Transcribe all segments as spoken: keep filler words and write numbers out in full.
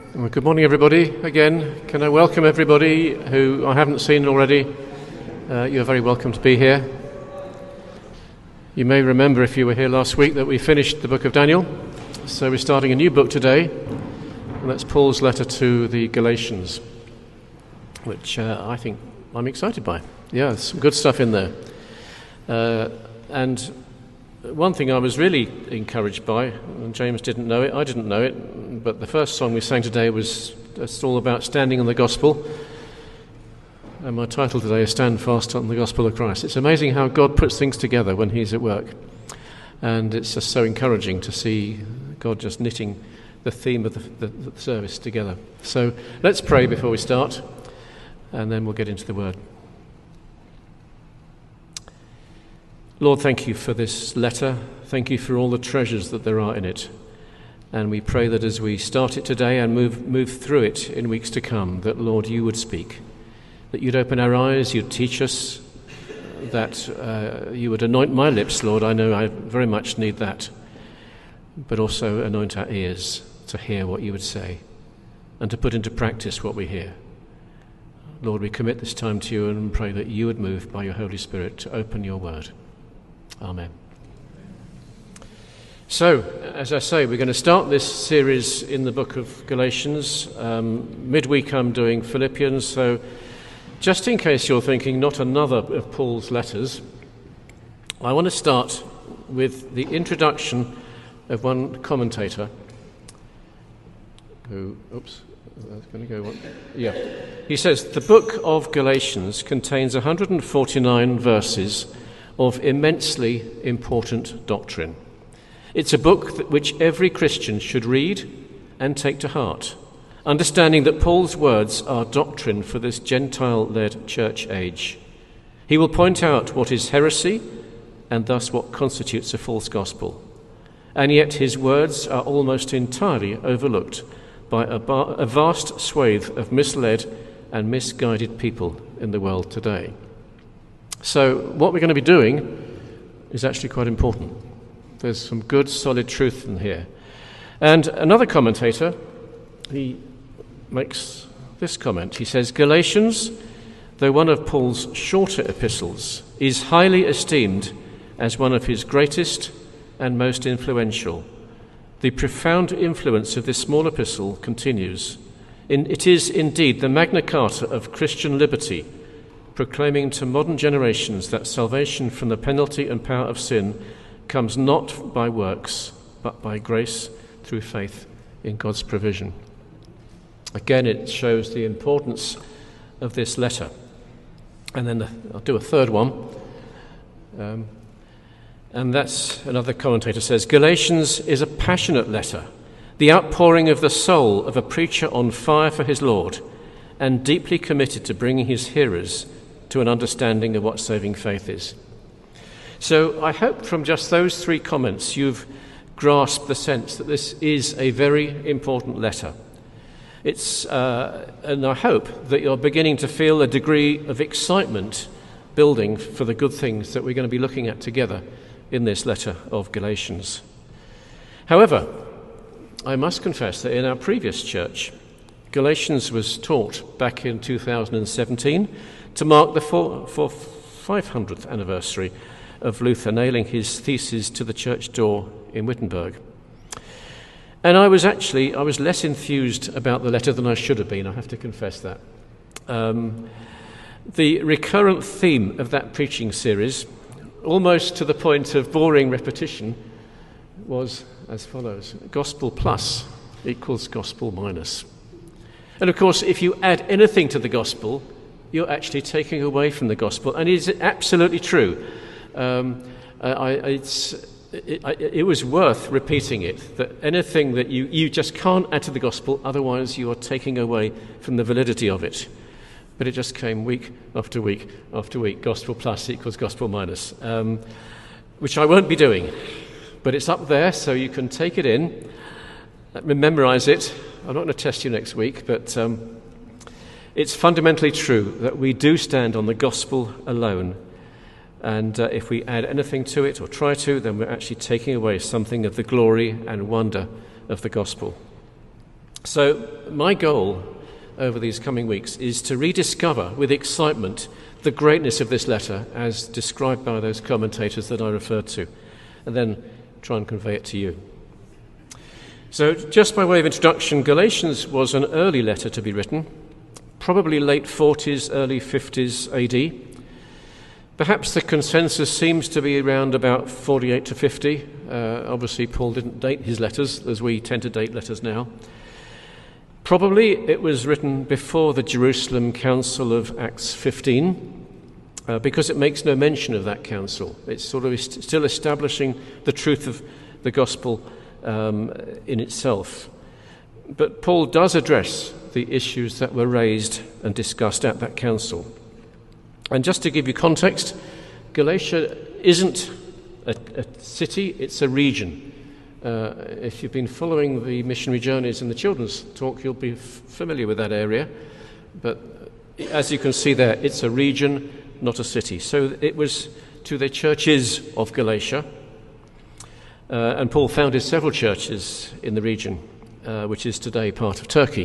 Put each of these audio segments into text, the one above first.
Well, good morning, everybody. Again, can I welcome everybody who I haven't seen already? Uh, you're very welcome to be here. You may remember, if you were here last week, that we finished the book of Daniel. So we're starting a new book today, and that's Paul's letter to the Galatians, which uh, I think I'm excited by. Yeah, there's some good stuff in there. Uh, and one thing I was really encouraged by, and James didn't know it, I didn't know it, but the first song we sang today was it's all about standing on the gospel. And my title today is Stand Fast on the Gospel of Christ. It's amazing how God puts things together when he's at work. And it's just so encouraging to see God just knitting the theme of the, the, the service together. So let's pray before we start, and then we'll get into the word. Lord, thank you for this letter. Thank you for all the treasures that there are in it. And we pray that as we start it today and move move through it in weeks to come, that, Lord, you would speak, that you'd open our eyes, you'd teach us, that uh, you would anoint my lips, Lord. I know I very much need that, but also anoint our ears to hear what you would say and to put into practice what we hear. Lord, we commit this time to you and pray that you would move by your Holy Spirit to open your word. Amen. So, as I say, we're going to start this series in the book of Galatians. Um, midweek I'm doing Philippians, so just in case you're thinking not another of Paul's letters, I want to start with the introduction of one commentator who, oops, that's going to go one. Yeah. He says, the book of Galatians contains one hundred forty-nine verses of immensely important doctrine. It's a book that which every Christian should read and take to heart, understanding that Paul's words are doctrine for this Gentile-led church age. He will point out what is heresy and thus what constitutes a false gospel. And yet his words are almost entirely overlooked by a, bar, a vast swathe of misled and misguided people in the world today. So what we're going to be doing is actually quite important. There's some good, solid truth in here. And another commentator, he makes this comment. He says, Galatians, though one of Paul's shorter epistles, is highly esteemed as one of his greatest and most influential. The profound influence of this small epistle continues. In, it is indeed the Magna Carta of Christian liberty, proclaiming to modern generations that salvation from the penalty and power of sin comes not by works, but by grace through faith in God's provision. Again, it shows the importance of this letter. And then the, I'll do a third one. Um, and that's, another commentator says, Galatians is a passionate letter, the outpouring of the soul of a preacher on fire for his Lord, and deeply committed to bringing his hearers to an understanding of what saving faith is. So I hope from just those three comments you've grasped the sense that this is a very important letter. It's, uh, and I hope that you're beginning to feel a degree of excitement building for the good things that we're going to be looking at together in this letter of Galatians. However, I must confess that in our previous church, Galatians was taught back in two thousand seventeen to mark the four, four, five hundredth anniversary of Luther nailing his theses to the church door in Wittenberg. And I was actually, I was less enthused about the letter than I should have been, I have to confess that. Um, the recurrent theme of that preaching series, almost to the point of boring repetition, was as follows: gospel plus equals gospel minus. And of course, if you add anything to the gospel, you're actually taking away from the gospel. And it's absolutely true. Um, I, it's, it, it was worth repeating it, that anything that you, you just can't add to the gospel, otherwise you are taking away from the validity of it. But it just came week after week after week. Gospel plus equals gospel minus, um, which I won't be doing. But it's up there, so you can take it in, memorize it. I'm not going to test you next week, but um, it's fundamentally true that we do stand on the gospel alone. And uh, if we add anything to it or try to, then we're actually taking away something of the glory and wonder of the gospel. So my goal over these coming weeks is to rediscover with excitement the greatness of this letter as described by those commentators that I referred to, and then try and convey it to you. So just by way of introduction, Galatians was an early letter to be written, probably late forties, early fifties A D. Perhaps the consensus seems to be around about forty-eight to fifty. Uh, obviously, Paul didn't date his letters as we tend to date letters now. Probably it was written before the Jerusalem Council of Acts fifteen, uh, because it makes no mention of that council. It's sort of est- still establishing the truth of the gospel um, in itself. But Paul does address the issues that were raised and discussed at that council. And just to give you context, Galatia isn't a, a city, it's a region. Uh, if you've been following the missionary journeys in the children's talk, you'll be f- familiar with that area. But as you can see there, it's a region, not a city. So it was to the churches of Galatia. Uh, and Paul founded several churches in the region, uh, which is today part of Turkey.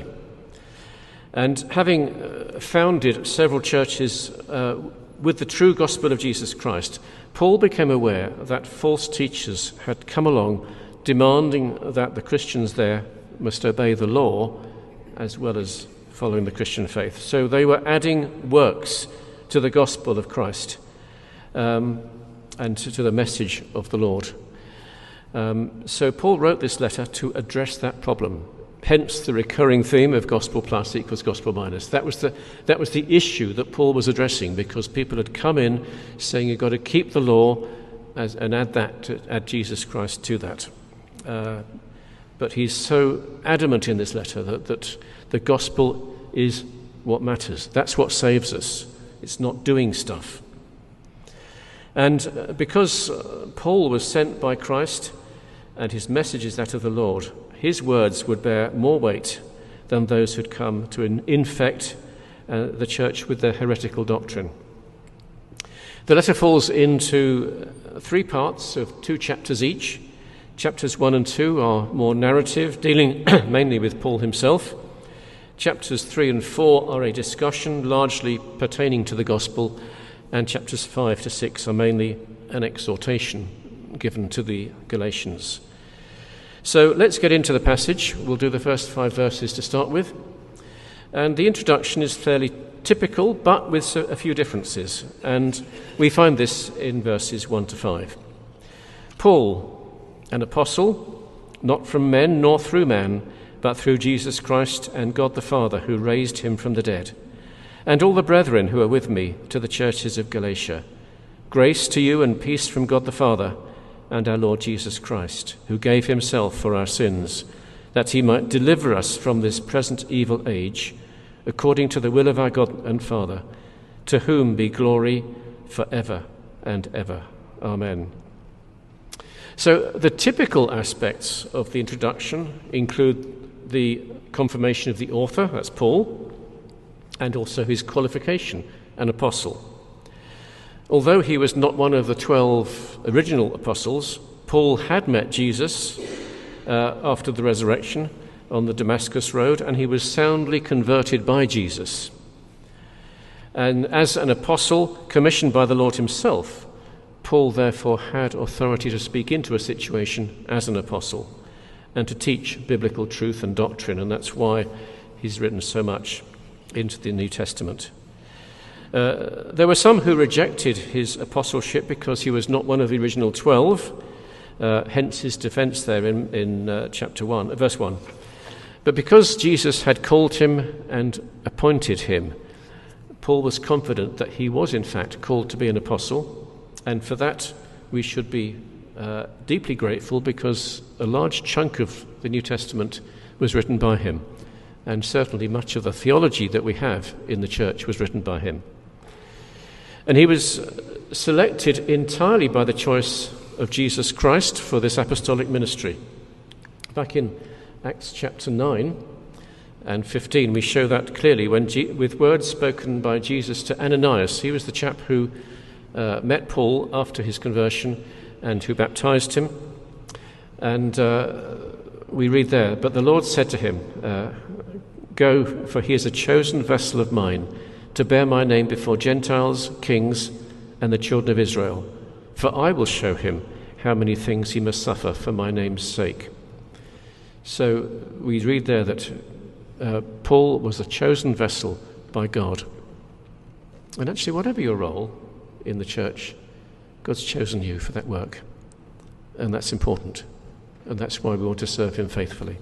And having uh, founded several churches uh, with the true gospel of Jesus Christ, Paul became aware that false teachers had come along demanding that the Christians there must obey the law as well as following the Christian faith. So they were adding works to the gospel of Christ um, and to, to the message of the Lord. Um, so Paul wrote this letter to address that problem. Hence the recurring theme of gospel plus equals gospel minus. That was the that was the issue that Paul was addressing, because people had come in saying you've got to keep the law as, and add that to, add Jesus Christ to that. Uh, but he's so adamant in this letter that, that the gospel is what matters. That's what saves us. It's not doing stuff. And because Paul was sent by Christ and his message is that of the Lord, his words would bear more weight than those who'd come to infect uh, the church with their heretical doctrine. The letter falls into three parts of two chapters each. Chapters one and two are more narrative, dealing mainly with Paul himself. Chapters three and four are a discussion largely pertaining to the gospel, and chapters five to six are mainly an exhortation given to the Galatians. So let's get into the passage. We'll do the first five verses to start with. And the introduction is fairly typical, but with a few differences. And we find this in verses one to five. Paul, an apostle, not from men nor through man, but through Jesus Christ and God the Father, who raised him from the dead, and all the brethren who are with me, to the churches of Galatia. Grace to you and peace from God the Father and our Lord Jesus Christ, who gave himself for our sins, that he might deliver us from this present evil age, according to the will of our God and Father, to whom be glory for ever and ever. Amen. So the typical aspects of the introduction include the confirmation of the author, that's Paul, and also his qualification, an apostle. Although he was not one of the twelve original apostles, Paul had met Jesus uh, after the resurrection on the Damascus Road, and he was soundly converted by Jesus. And as an apostle commissioned by the Lord himself, Paul therefore had authority to speak into a situation as an apostle and to teach biblical truth and doctrine, and that's why he's written so much into the New Testament. Uh, there were some who rejected his apostleship because he was not one of the original twelve, uh, hence his defense there in, in uh, chapter one, uh, verse one. But because Jesus had called him and appointed him, Paul was confident that he was in fact called to be an apostle, and for that we should be uh, deeply grateful, because a large chunk of the New Testament was written by him, and certainly much of the theology that we have in the church was written by him. And he was selected entirely by the choice of Jesus Christ for this apostolic ministry. Back in Acts chapter nine and fifteen, we show that clearly when G- with words spoken by Jesus to Ananias. He was the chap who uh, met Paul after his conversion and who baptized him. And uh, we read there, "But the Lord said to him, uh, Go, for he is a chosen vessel of mine, to bear my name before Gentiles, kings, and the children of Israel. For I will show him how many things he must suffer for my name's sake." So we read there that uh, Paul was a chosen vessel by God. And actually, whatever your role in the church, God's chosen you for that work. And that's important. And that's why we want to serve him faithfully.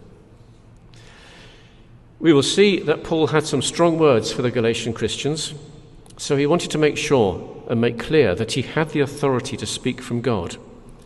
We will see that Paul had some strong words for the Galatian Christians, so he wanted to make sure and make clear that he had the authority to speak from God.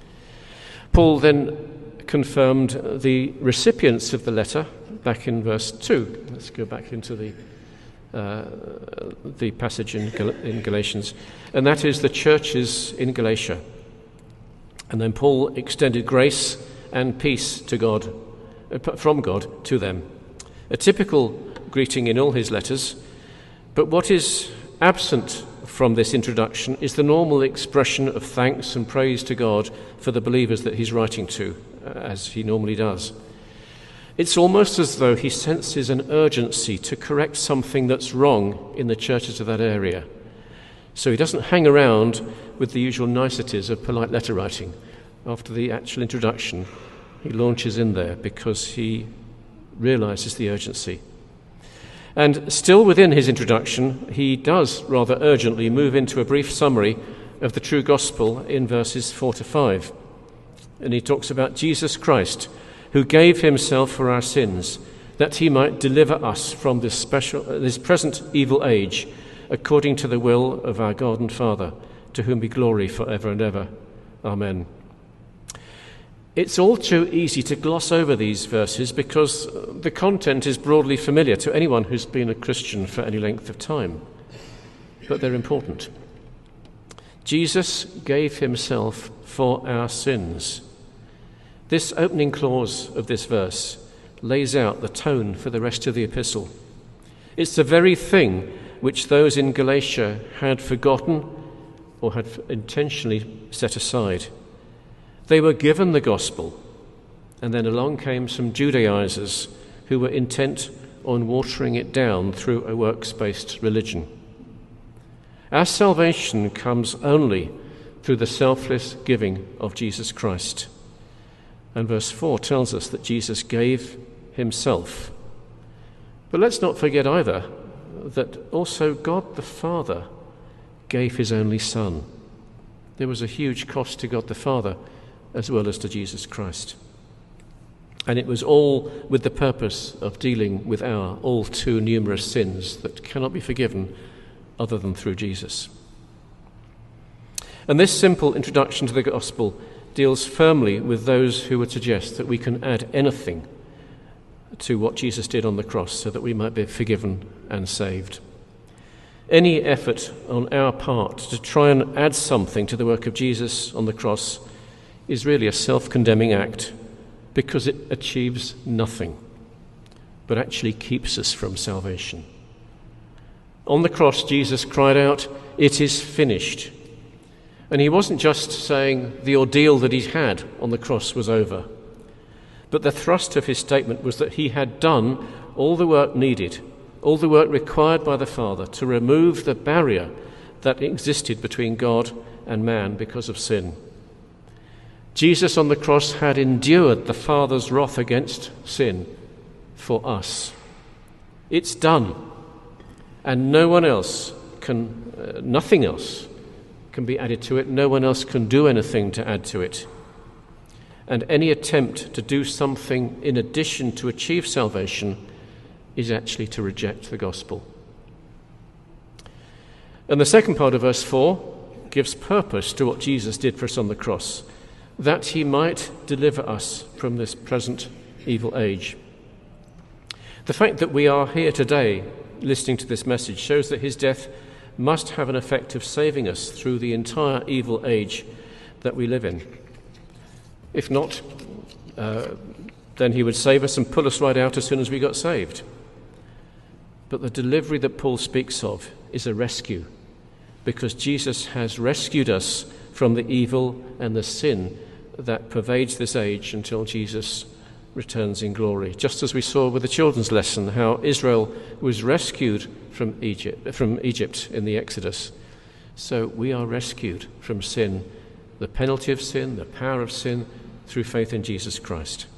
Paul then confirmed the recipients of the letter back in verse two. Let's go back into the uh, the passage in, Gal- in Galatians, and that is the churches in Galatia. And then Paul extended grace and peace to God, from God to them. A typical greeting in all his letters, but what is absent from this introduction is the normal expression of thanks and praise to God for the believers that he's writing to, as he normally does. It's almost as though he senses an urgency to correct something that's wrong in the churches of that area. So he doesn't hang around with the usual niceties of polite letter writing. After the actual introduction, he launches in there because he realizes the urgency. And still within his introduction, he does rather urgently move into a brief summary of the true gospel in verses four to five. And he talks about Jesus Christ, who gave himself for our sins, that he might deliver us from this special, this present evil age, according to the will of our God and Father, to whom be glory forever and ever. Amen. It's all too easy to gloss over these verses because the content is broadly familiar to anyone who's been a Christian for any length of time. But they're important. Jesus gave himself for our sins. This opening clause of this verse lays out the tone for the rest of the epistle. It's the very thing which those in Galatia had forgotten or had intentionally set aside. They were given the gospel, and then along came some Judaizers who were intent on watering it down through a works-based religion. Our salvation comes only through the selfless giving of Jesus Christ. And verse four tells us that Jesus gave himself. But let's not forget either that also God the Father gave his only Son. There was a huge cost to God the Father as well as to Jesus Christ. And it was all with the purpose of dealing with our all too numerous sins that cannot be forgiven other than through Jesus. And this simple introduction to the gospel deals firmly with those who would suggest that we can add anything to what Jesus did on the cross so that we might be forgiven and saved. Any effort on our part to try and add something to the work of Jesus on the cross is really a self-condemning act because it achieves nothing, but actually keeps us from salvation. On the cross, Jesus cried out, "It is finished." And he wasn't just saying the ordeal that he'd had on the cross was over, but the thrust of his statement was that he had done all the work needed, all the work required by the Father to remove the barrier that existed between God and man because of sin. Jesus on the cross had endured the Father's wrath against sin for us. It's done, and no one else can, uh, nothing else can be added to it. No one else can do anything to add to it. And any attempt to do something in addition to achieve salvation is actually to reject the gospel. And the second part of verse four gives purpose to what Jesus did for us on the cross, that he might deliver us from this present evil age. The fact that we are here today listening to this message shows that his death must have an effect of saving us through the entire evil age that we live in. If not, uh, then he would save us and pull us right out as soon as we got saved. But the delivery that Paul speaks of is a rescue, because Jesus has rescued us from the evil and the sin that pervades this age until Jesus returns in glory, just as we saw with the children's lesson, how Israel was rescued from Egypt, from Egypt in the Exodus. So we are rescued from sin, the penalty of sin, the power of sin, through faith in Jesus Christ.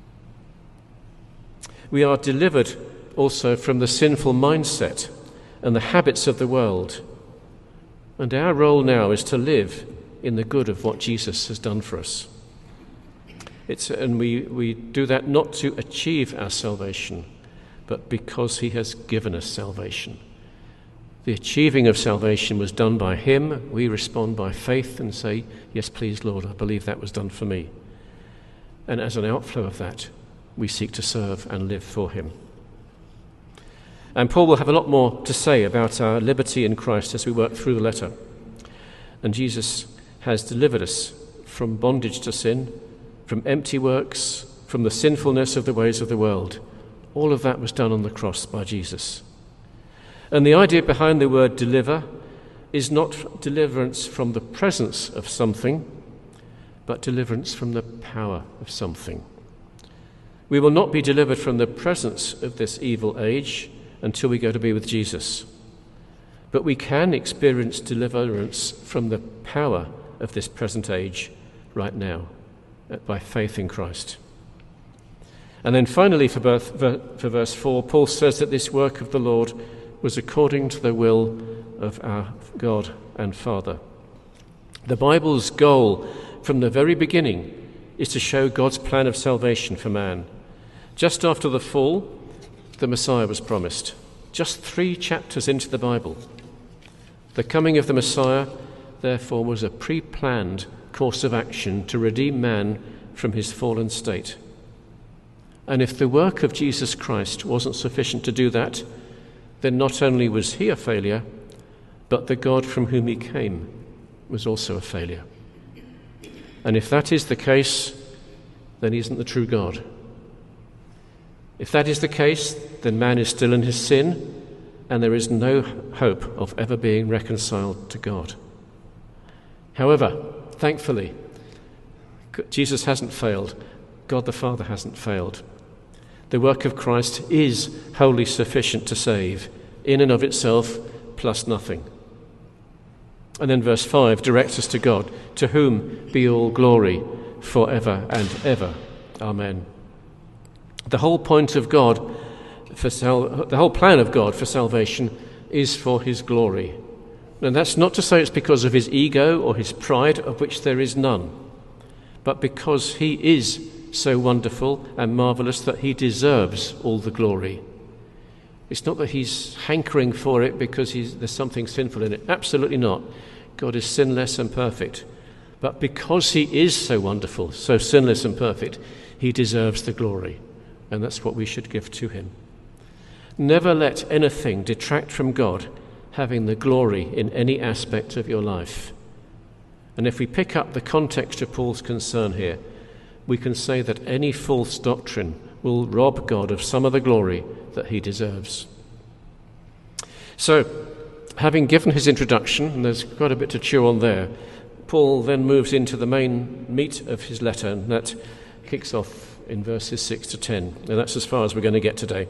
We are delivered also from the sinful mindset and the habits of the world. And our role now is to live in the good of what Jesus has done for us. It's, and we, we do that not to achieve our salvation, but because he has given us salvation. The achieving of salvation was done by him. We respond by faith and say, yes, please, Lord, I believe that was done for me. And as an outflow of that, we seek to serve and live for him. And Paul will have a lot more to say about our liberty in Christ as we work through the letter. And Jesus has delivered us from bondage to sin, from empty works, from the sinfulness of the ways of the world. All of that was done on the cross by Jesus. And the idea behind the word deliver is not deliverance from the presence of something, but deliverance from the power of something. We will not be delivered from the presence of this evil age until we go to be with Jesus. But we can experience deliverance from the power of this present age right now, by faith in Christ. And then finally, for, birth, for verse four, Paul says that this work of the Lord was according to the will of our God and Father. The Bible's goal from the very beginning is to show God's plan of salvation for man. Just after the fall, the Messiah was promised. Just three chapters into the Bible. The coming of the Messiah, therefore, was a pre-planned course of action to redeem man from his fallen state. And if the work of Jesus Christ wasn't sufficient to do that, then not only was he a failure, but the God from whom he came was also a failure. And if that is the case, then he isn't the true God. If that is the case, then man is still in his sin, and there is no hope of ever being reconciled to God. However, thankfully, Jesus hasn't failed. God the Father hasn't failed. The work of Christ is wholly sufficient to save, in and of itself, plus nothing. And then verse five directs us to God, to whom be all glory forever and ever. Amen. The whole point of God, for sal- the whole plan of God for salvation is for his glory. And that's not to say it's because of his ego or his pride, of which there is none, but because he is so wonderful and marvelous that he deserves all the glory. It's not that he's hankering for it because he's, there's something sinful in it. Absolutely not. God is sinless and perfect. But because he is so wonderful, so sinless and perfect, he deserves the glory. And that's what we should give to him. Never let anything detract from God having the glory in any aspect of your life. And if we pick up the context of Paul's concern here, we can say that any false doctrine will rob God of some of the glory that he deserves. So, having given his introduction, and there's quite a bit to chew on there, Paul then moves into the main meat of his letter, and that kicks off in verses six to ten. And that's as far as we're going to get today.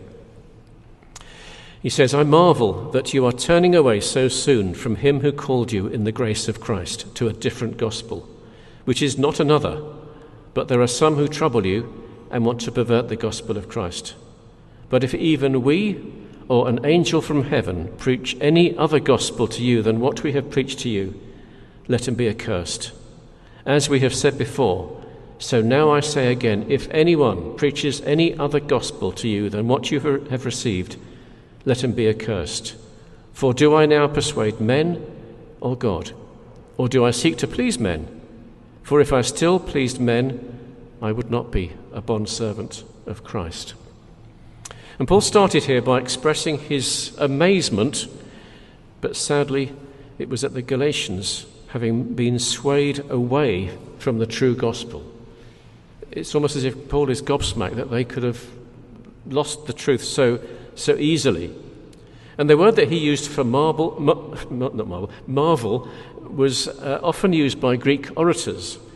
He says, I marvel that you are turning away so soon from him who called you in the grace of Christ to a different gospel, which is not another, but there are some who trouble you and want to pervert the gospel of Christ. But if even we or an angel from heaven preach any other gospel to you than what we have preached to you, let him be accursed. As we have said before, so now I say again, if anyone preaches any other gospel to you than what you have received, let him be accursed. For do I now persuade men or God? Or do I seek to please men? For if I still pleased men, I would not be a bondservant of Christ. And Paul started here by expressing his amazement, but sadly it was at the Galatians having been swayed away from the true gospel. It's almost as if Paul is gobsmacked that they could have lost the truth so so easily. And the word that he used for marvel, mar, not marvel, marvel was uh, often used by Greek orators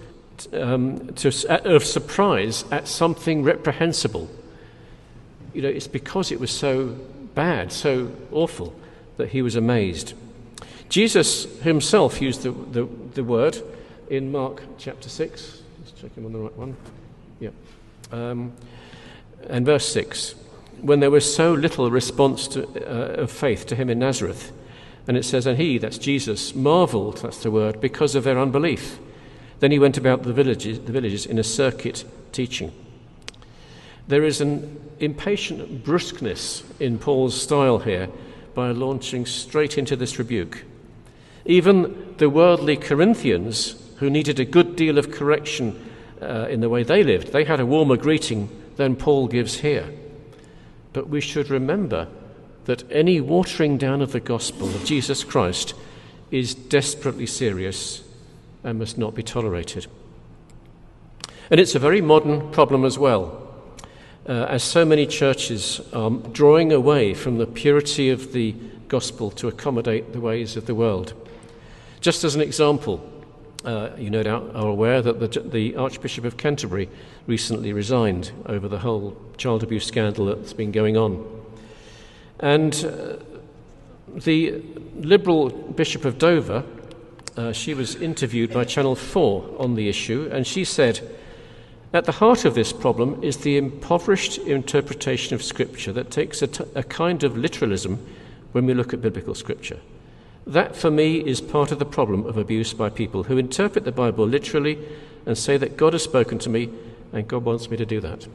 um, to, of surprise at something reprehensible. You know, it's because it was so bad, so awful, that he was amazed. Jesus himself used the, the, the word in Mark chapter six. Let's check him on the right one. Yeah. Um, and verse six, when there was so little response to, uh, of faith to him in Nazareth. And it says, and he, that's Jesus, marveled, that's the word, because of their unbelief. Then he went about the villages, the villages in a circuit teaching. There is an impatient brusqueness in Paul's style here by launching straight into this rebuke. Even the worldly Corinthians, who needed a good deal of correction uh, in the way they lived, they had a warmer greeting than Paul gives here. But we should remember that any watering down of the gospel of Jesus Christ is desperately serious and must not be tolerated. And it's a very modern problem as well, uh, as so many churches are drawing away from the purity of the gospel to accommodate the ways of the world. Just as an example, uh, you no doubt are aware that the, the Archbishop of Canterbury recently resigned over the whole child abuse scandal that's been going on. And uh, the liberal Bishop of Dover, uh, she was interviewed by Channel four on the issue, and she said, at the heart of this problem is the impoverished interpretation of Scripture that takes a, t- a kind of literalism when we look at biblical Scripture. That, for me, is part of the problem of abuse by people who interpret the Bible literally and say that God has spoken to me and God wants me to do that.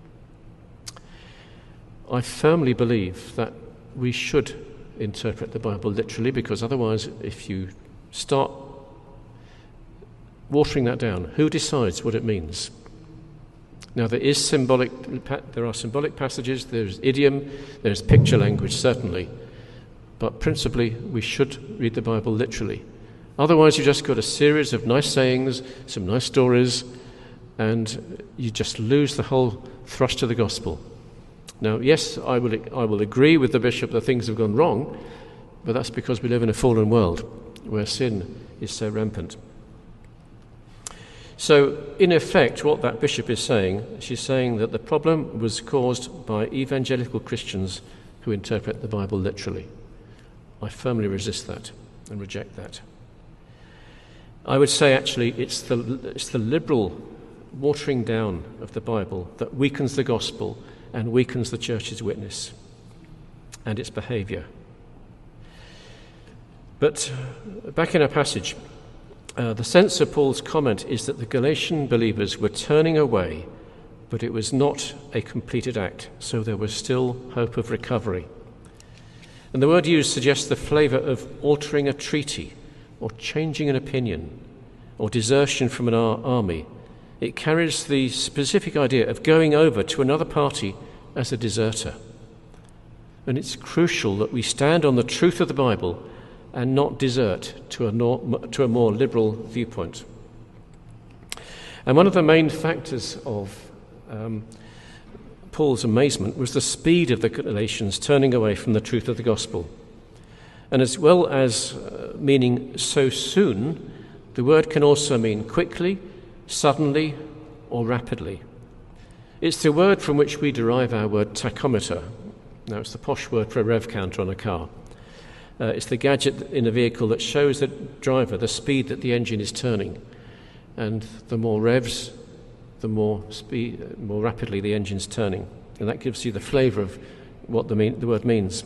I firmly believe that we should interpret the Bible literally, because otherwise, if you start watering that down, who decides what it means? Now, there is symbolic, there are symbolic passages, there's idiom, there's picture language, certainly, but principally, we should read the Bible literally. Otherwise, you just got a series of nice sayings, some nice stories, and you just lose the whole thrust of the gospel. Now, yes, I will I will agree with the bishop that things have gone wrong, but that's because we live in a fallen world where sin is so rampant. So, in effect, what that bishop is saying, she's saying that the problem was caused by evangelical Christians who interpret the Bible literally. I firmly resist that and reject that. I would say, actually, it's the it's the liberal watering down of the Bible that weakens the gospel and weakens the church's witness and its behaviour. But back in our passage, uh, the sense of Paul's comment is that the Galatian believers were turning away, but it was not a completed act, so there was still hope of recovery. And the word used suggests the flavour of altering a treaty or changing an opinion or desertion from an ar- army. It carries the specific idea of going over to another party as a deserter. And it's crucial that we stand on the truth of the Bible and not desert to a, nor- to a more liberal viewpoint. And one of the main factors of um, Paul's amazement was the speed of the Galatians turning away from the truth of the gospel. And as well as uh, meaning so soon, the word can also mean quickly, suddenly, or rapidly. It's the word from which we derive our word tachometer. Now, it's the posh word for a rev counter on a car. Uh, it's the gadget in a vehicle that shows the driver the speed that the engine is turning. And the more revs, the more speed, more rapidly the engine's turning. And that gives you the flavour of what the, mean, the word means.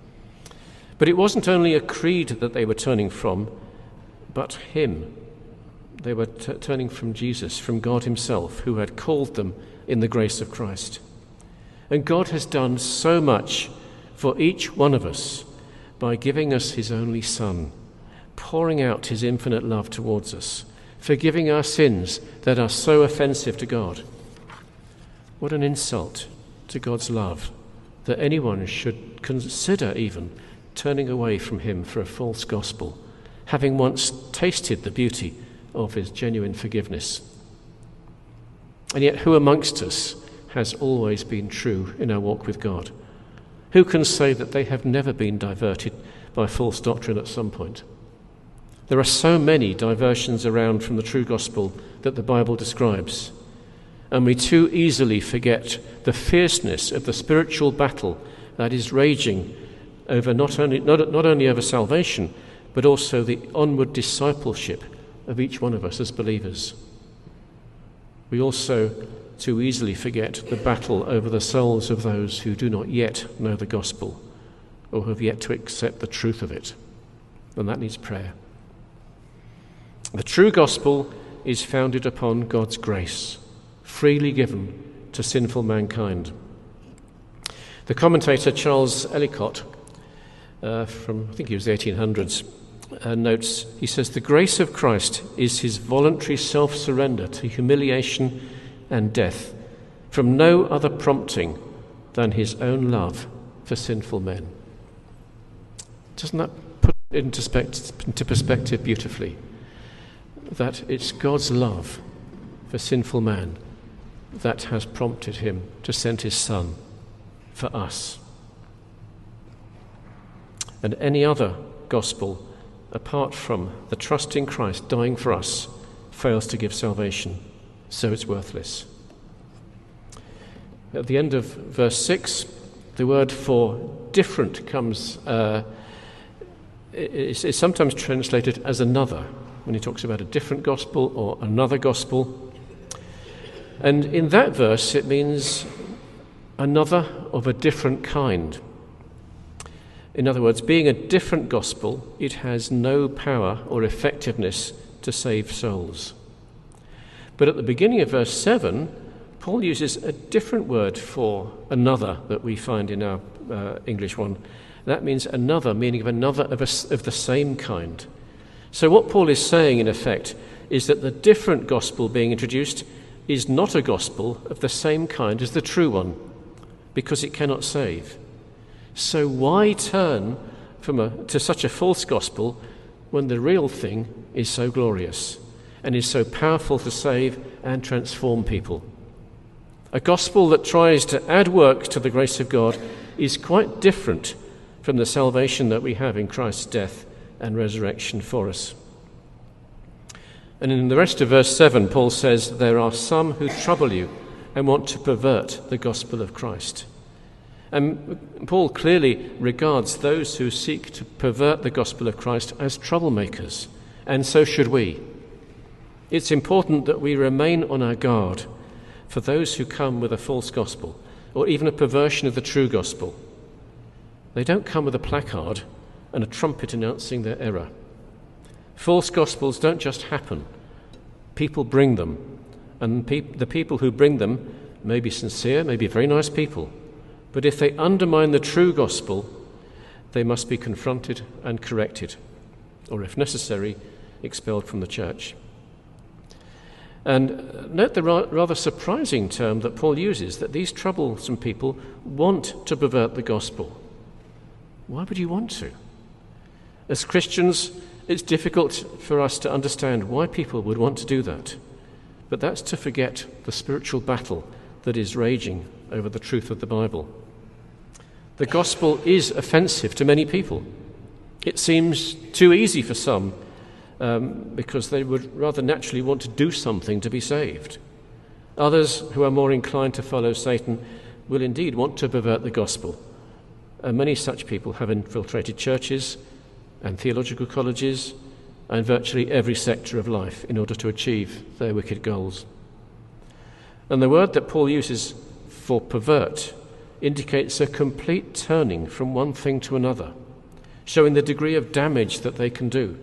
But it wasn't only a creed that they were turning from, but him. They were t- turning from Jesus, from God himself, who had called them in the grace of Christ. And God has done so much for each one of us by giving us his only Son, pouring out his infinite love towards us, forgiving our sins that are so offensive to God. What an insult to God's love that anyone should consider even turning away from him for a false gospel, having once tasted the beauty of his genuine forgiveness. And yet, who amongst us has always been true in our walk with God? Who can say that they have never been diverted by false doctrine at some point? There are so many diversions around from the true gospel that the Bible describes, and we too easily forget the fierceness of the spiritual battle that is raging over not only not, not only over salvation, but also the onward discipleship of each one of us as believers. We also too easily forget the battle over the souls of those who do not yet know the gospel or have yet to accept the truth of it, and that needs prayer. The true gospel is founded upon God's grace, freely given to sinful mankind. The commentator Charles Ellicott, uh, from I think he was the eighteen hundreds, uh, notes, he says, "The grace of Christ is his voluntary self-surrender to humiliation and death from no other prompting than his own love for sinful men." Doesn't that put it into perspective, into perspective beautifully? That it's God's love for sinful man that has prompted him to send his Son for us. And any other gospel, apart from the trust in Christ dying for us, fails to give salvation, so it's worthless. At the end of verse six, the word for different comes, uh, is, is sometimes translated as another, when he talks about a different gospel or another gospel. And in that verse, it means another of a different kind. In other words, being a different gospel, it has no power or effectiveness to save souls. But at the beginning of verse seven, Paul uses a different word for another that we find in our uh, English one. That means another, meaning of another of, a, of the same kind. So what Paul is saying, in effect, is that the different gospel being introduced is not a gospel of the same kind as the true one, because it cannot save. So why turn from a, to such a false gospel when the real thing is so glorious and is so powerful to save and transform people? A gospel that tries to add work to the grace of God is quite different from the salvation that we have in Christ's death and resurrection for us. And in the rest of verse seven, Paul says, "There are some who trouble you and want to pervert the gospel of Christ." And Paul clearly regards those who seek to pervert the gospel of Christ as troublemakers, and so should we. It's important that we remain on our guard for those who come with a false gospel, or even a perversion of the true gospel. They don't come with a placard and a trumpet announcing their error. False gospels don't just happen. People bring them, and pe- the people who bring them may be sincere, may be very nice people, but if they undermine the true gospel, they must be confronted and corrected, or if necessary, expelled from the church. And note the ra- rather surprising term that Paul uses, that these troublesome people want to pervert the gospel. Why would you want to? As Christians, it's difficult for us to understand why people would want to do that, but that's to forget the spiritual battle that is raging over the truth of the Bible. The gospel is offensive to many people. It seems too easy for some um, because they would rather naturally want to do something to be saved. Others, who are more inclined to follow Satan, will indeed want to pervert the gospel. And many such people have infiltrated churches and theological colleges and virtually every sector of life in order to achieve their wicked goals. And the word that Paul uses for pervert indicates a complete turning from one thing to another, showing the degree of damage that they can do.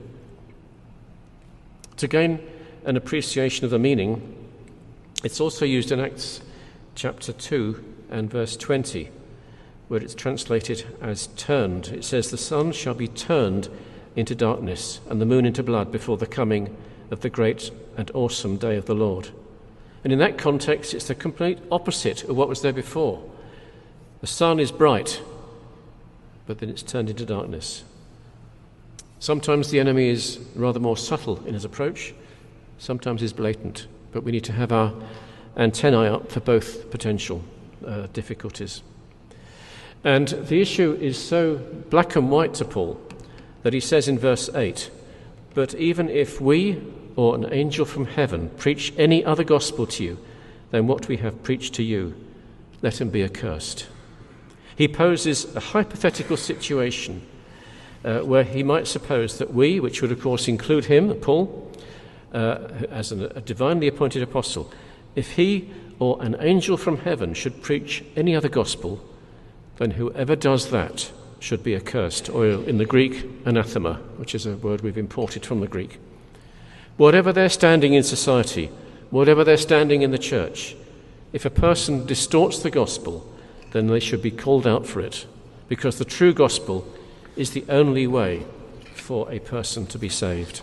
To gain an appreciation of the meaning, it's also used in Acts chapter two and verse twenty, where it's translated as turned. It says, "The sun shall be turned into darkness and the moon into blood before the coming of the great and awesome day of the Lord." And in that context, it's the complete opposite of what was there before. The sun is bright, but then it's turned into darkness. Sometimes the enemy is rather more subtle in his approach, sometimes he's blatant, but we need to have our antennae up for both potential uh, difficulties. And the issue is so black and white to Paul that he says in verse eight, But even if we or an angel from heaven preach any other gospel to you than what we have preached to you, let him be accursed." He poses a hypothetical situation uh, where he might suppose that we, which would of course include him, Paul, uh, as an, a divinely appointed apostle, if he or an angel from heaven should preach any other gospel, then whoever does that should be accursed, or in the Greek, anathema, which is a word we've imported from the Greek. Whatever their standing in society, whatever their standing in the church, if a person distorts the gospel, then they should be called out for it, because the true gospel is the only way for a person to be saved.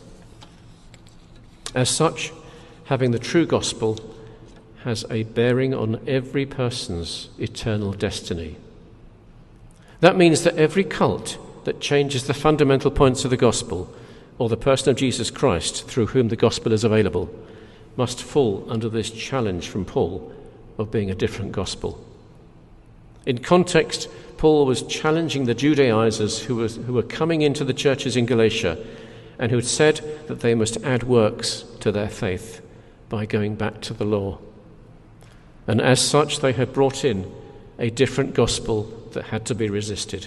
As such, having the true gospel has a bearing on every person's eternal destiny. That means that every cult that changes the fundamental points of the gospel, or the person of Jesus Christ through whom the gospel is available, must fall under this challenge from Paul of being a different gospel. In context, Paul was challenging the Judaizers who were, who were coming into the churches in Galatia and who had said that they must add works to their faith by going back to the law. And as such, they had brought in a different gospel that had to be resisted.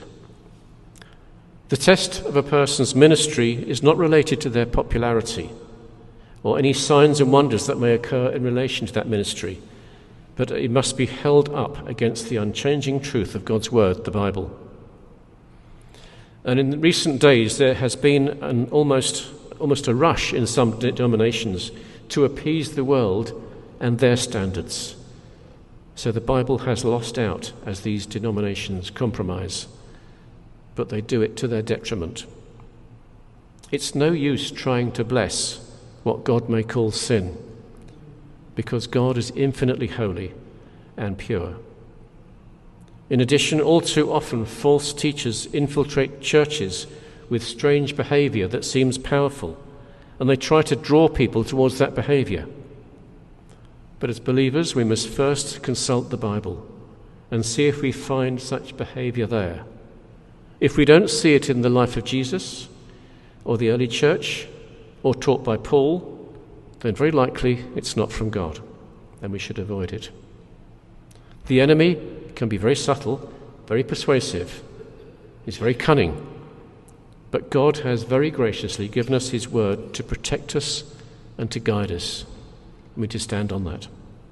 The test of a person's ministry is not related to their popularity or any signs and wonders that may occur in relation to that ministry, but it must be held up against the unchanging truth of God's word, the Bible. And in recent days, there has been an almost, almost a rush in some denominations to appease the world and their standards. So the Bible has lost out as these denominations compromise, but they do it to their detriment. It's no use trying to bless what God may call sin, because God is infinitely holy and pure. In addition, all too often false teachers infiltrate churches with strange behavior that seems powerful, and they try to draw people towards that behavior. But as believers, we must first consult the Bible and see if we find such behavior there. If we don't see it in the life of Jesus or the early church or taught by Paul, then very likely it's not from God, and we should avoid it. The enemy can be very subtle, very persuasive. He's very cunning. But God has very graciously given us his word to protect us and to guide us. We need to stand on that.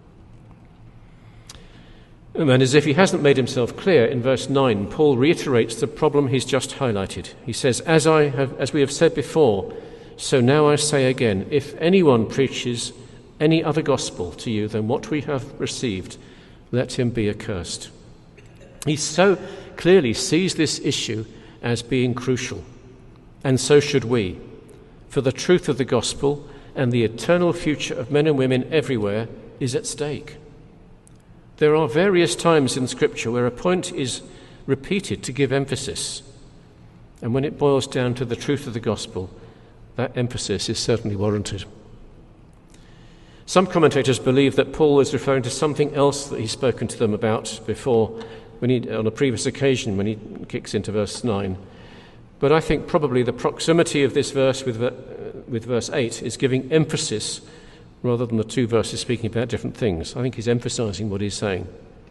And then, as if he hasn't made himself clear, in verse nine, Paul reiterates the problem he's just highlighted. He says, as I have, as we have said before, so now I say again, if anyone preaches any other gospel to you than what we have received, let him be accursed. He so clearly sees this issue as being crucial, and so should we, for the truth of the gospel and the eternal future of men and women everywhere is at stake. There are various times in Scripture where a point is repeated to give emphasis, and when it boils down to the truth of the gospel, that emphasis is certainly warranted. Some commentators believe that Paul is referring to something else that he's spoken to them about before, when he, on a previous occasion, when he kicks into verse nine. But I think probably the proximity of this verse with, with verse eight is giving emphasis rather than the two verses speaking about different things. I think he's emphasizing what he's saying.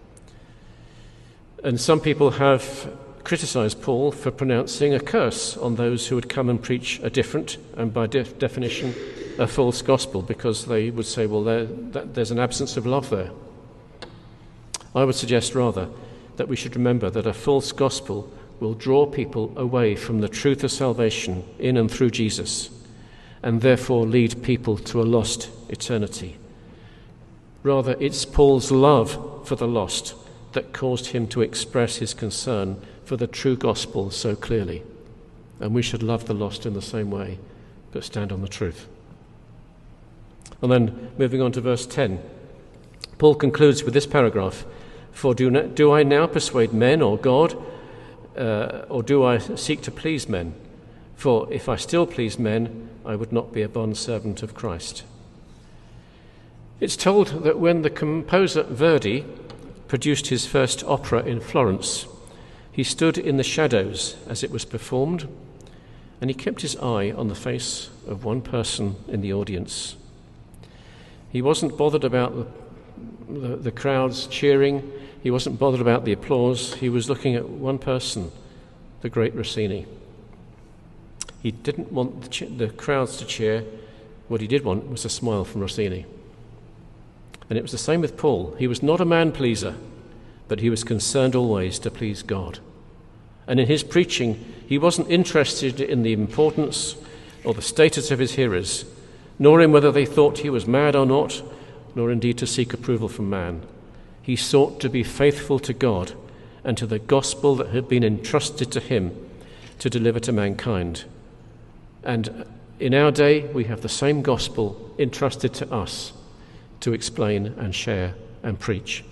And some people have criticized Paul for pronouncing a curse on those who would come and preach a different, and by de- definition, a false gospel, because they would say, well, there, that, there's an absence of love there. I would suggest rather that we should remember that a false gospel will draw people away from the truth of salvation in and through Jesus, and therefore lead people to a lost eternity. Rather, it's Paul's love for the lost that caused him to express his concern for the true gospel so clearly. And we should love the lost in the same way, but stand on the truth. And then, moving on to verse ten, Paul concludes with this paragraph, For do, not, do I now persuade men or God, uh, or do I seek to please men? For if I still please men, I would not be a bondservant of Christ. It's told that when the composer Verdi produced his first opera in Florence, he stood in the shadows as it was performed, and he kept his eye on the face of one person in the audience. He wasn't bothered about the, the, the crowds cheering. He wasn't bothered about the applause. He was looking at one person, the great Rossini. He didn't want the, che- the crowds to cheer. What he did want was a smile from Rossini. And it was the same with Paul. He was not a man-pleaser, but he was concerned always to please God. And in his preaching, he wasn't interested in the importance or the status of his hearers, nor in whether they thought he was mad or not, nor indeed to seek approval from man. He sought to be faithful to God and to the gospel that had been entrusted to him to deliver to mankind. And in our day, we have the same gospel entrusted to us to explain and share and preach.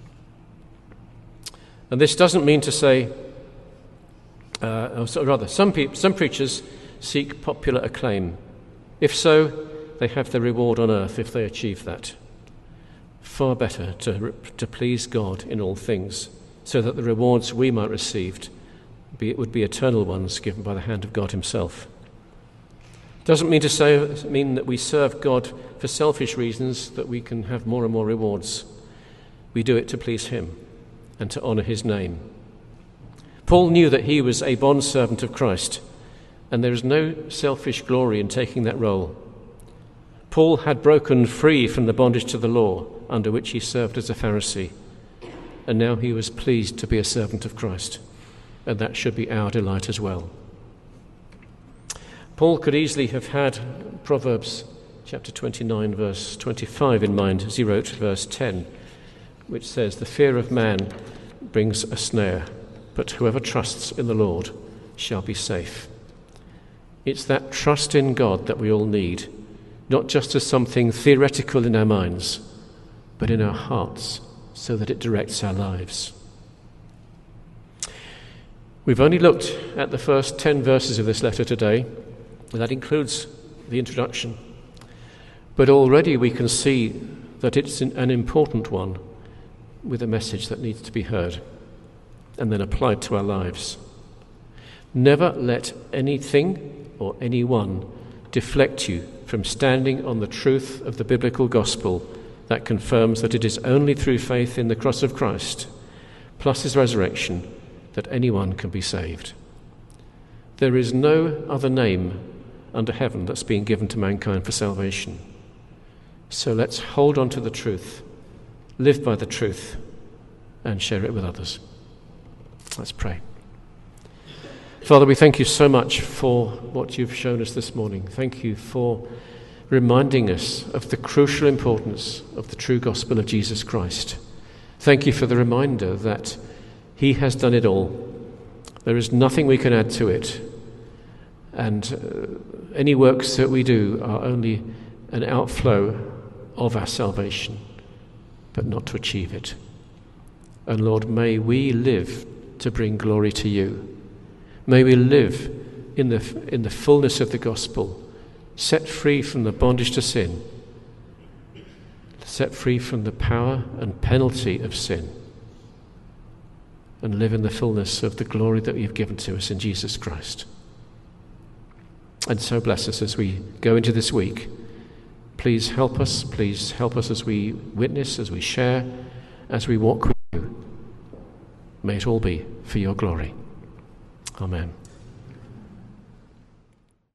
And this doesn't mean to say, uh, or rather, some, pe- some preachers seek popular acclaim. If so, they have their reward on earth if they achieve that. Far better to, to please God in all things, so that the rewards we might receive be, would be eternal ones given by the hand of God himself. Doesn't mean to say mean that we serve God for selfish reasons, that we can have more and more rewards. We do it to please him and to honour his name. Paul knew that he was a bondservant of Christ, and there is no selfish glory in taking that role. Paul had broken free from the bondage to the law under which he served as a Pharisee, and now he was pleased to be a servant of Christ, and that should be our delight as well. Paul could easily have had Proverbs chapter twenty-nine, verse twenty-five in mind as he wrote verse ten, which says, "The fear of man brings a snare, but whoever trusts in the Lord shall be safe." It's that trust in God that we all need, not just as something theoretical in our minds, but in our hearts, so that it directs our lives. We've only looked at the first ten verses of this letter today. That includes the introduction. But already we can see that it's an important one with a message that needs to be heard and then applied to our lives. Never let anything or anyone deflect you from standing on the truth of the biblical gospel that confirms that it is only through faith in the cross of Christ, plus his resurrection, that anyone can be saved. There is no other name under heaven that's been given to mankind for salvation. So let's hold on to the truth, live by the truth, and share it with others. Let's pray. Father, we thank you so much for what you've shown us this morning. Thank you for reminding us of the crucial importance of the true gospel of Jesus Christ. Thank you for the reminder that he has done it all. There is nothing we can add to it. And uh, any works that we do are only an outflow of our salvation, but not to achieve it. And Lord, may we live to bring glory to you. May we live in the in the fullness of the gospel, set free from the bondage to sin, set free from the power and penalty of sin, and live in the fullness of the glory that you've given to us in Jesus Christ. And so bless us as we go into this week. Please help us. Please help us as we witness, as we share, as we walk with you. May it all be for your glory. Amen.